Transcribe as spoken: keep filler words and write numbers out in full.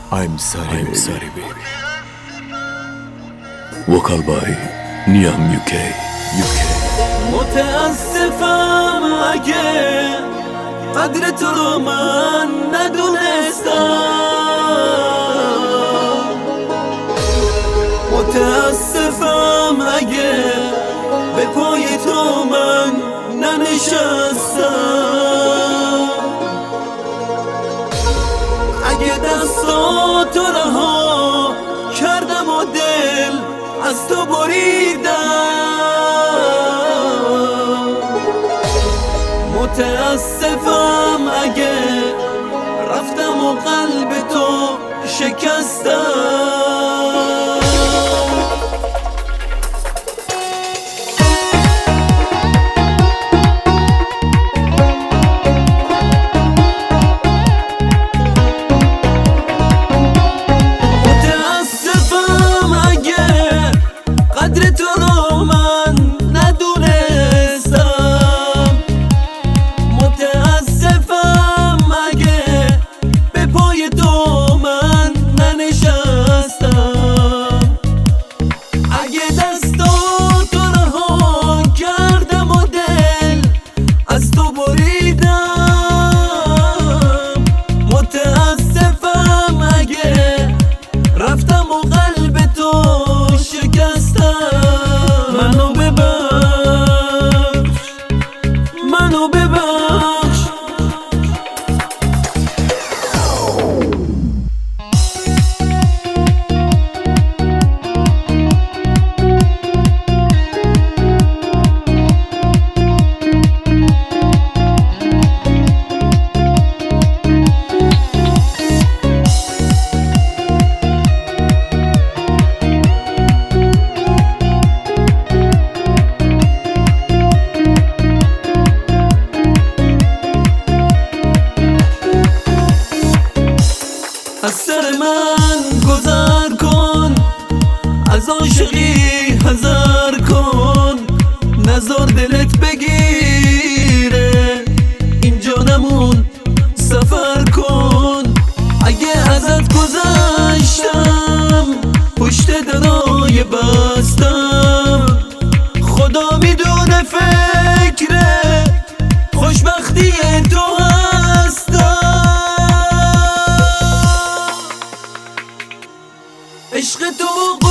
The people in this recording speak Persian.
I'm sorry, I'm baby. sorry baby. وکال بای نیام یوکی یوکی. متاسفم اگه قدر تو رو من ندونستم، متاسفم اگه به پای تو من ننشستم، اگه دستاتو رها کردم و دل از تو بریدم، متاسفم اگه رفتم و قلب تو شکستم. از سر من گذر کن، از عاشقی حذر کن، نذار دلت بگیره اینجا نمون سفر کن. اگه ازت گذشتم پشت درای بستم، خدا میدونه فکر خوشبختی تو عشق تو